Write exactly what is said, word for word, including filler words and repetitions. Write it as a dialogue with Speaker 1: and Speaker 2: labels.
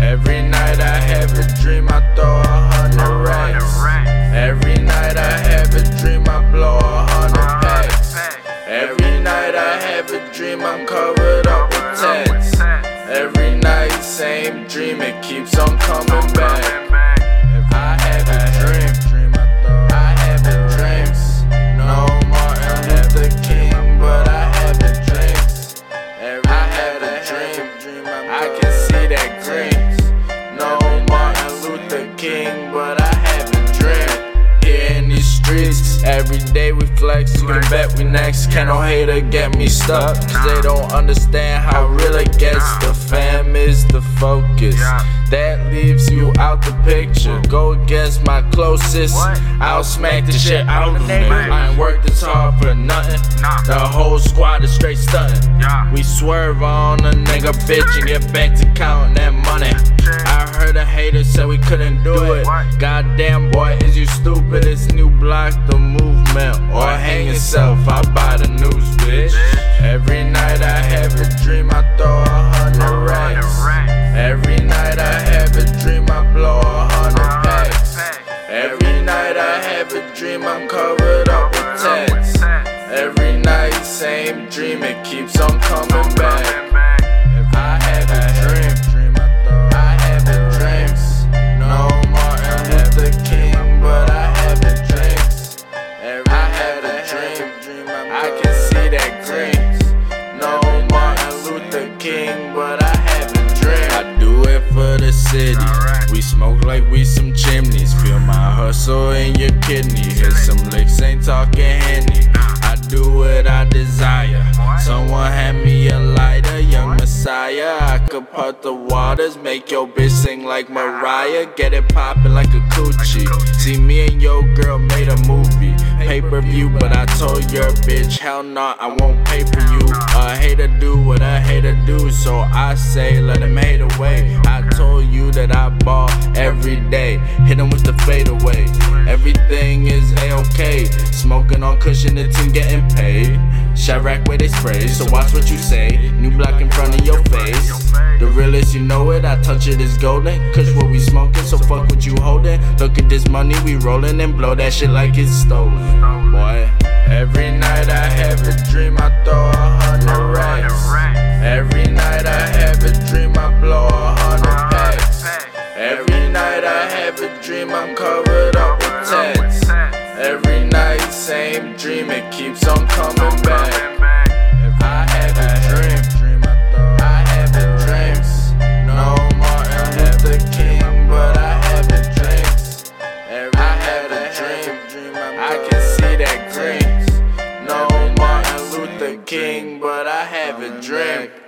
Speaker 1: Every night I have a dream, I throw a hundred racks. Every night I have a dream, I blow a hundred packs. Every night I have a dream, I'm covered up with tats. Every night, same dream, it keeps on coming back. I have a dream, I have a dreams. No Martin Luther King, but I have a dreams. I had a dream, I can see that green. No Martin Luther King, but I have a dream. Here in these streets, every day we flex. You can bet we next. Can't no hater get me stuck, cause they don't understand how real it gets. The fam is the focus that leaves you out the picture. Go against my closest, I'll smack the shit out of them. I ain't worked this hard for nothing. The whole squad is straight stuntin'. We swerve on a nigga bitch and get back to counting that money. I heard a hater said we couldn't do it. Goddamn boy, is you stupid? It's new block, the movement, or hang yourself. I buy the news, bitch. Every night I have a dream, I throw a hundred racks. Every night I have a dream, I blow a hundred packs. Every night I have a dream, I'm covered up with tats. Every night, same dream, it keeps on coming back. I have a dream, I have a dreams. No Martin Luther King, but I have a dreams. I had a dream, I can see that green. No Martin Luther King, but I have a dream. I do it for the city. We smoke like we some chimneys. Feel my hustle in your kidney. Hit some licks, ain't talking Henny. I do what I desire. Someone hand me a lighter, young Messiah. I could part the waters, make your bitch sing like Mariah. Get it poppin' like a coochie. See, me and your girl made a movie, pay-per-view, but I told your bitch, hell nah, I won't pay for you. A hater do what a hater do, so I say let him hate away. I told you that I ball every day, hit him with the fadeaway. Everything is a-okay, smoking on cushion, it's and getting paid. Chirac where they spray, so watch what you say. New block in front of your face. The realest, you know it, I touch it, it's golden. Cause what we smoking, so fuck what you holding. Look at this money we rolling and blow that shit like it's stolen. Boy, every night I have a dream, I throw a hundred racks. Every night I have a dream, I blow a hundred packs. Every night I have a dream, I'm covered up with tats. Every night, same dream, it keeps on coming back. I have a dream, I have a dreams. No Martin Luther King, but I have a dreams. I had a dream, I can see that green. No Martin Luther King, but I have a dream.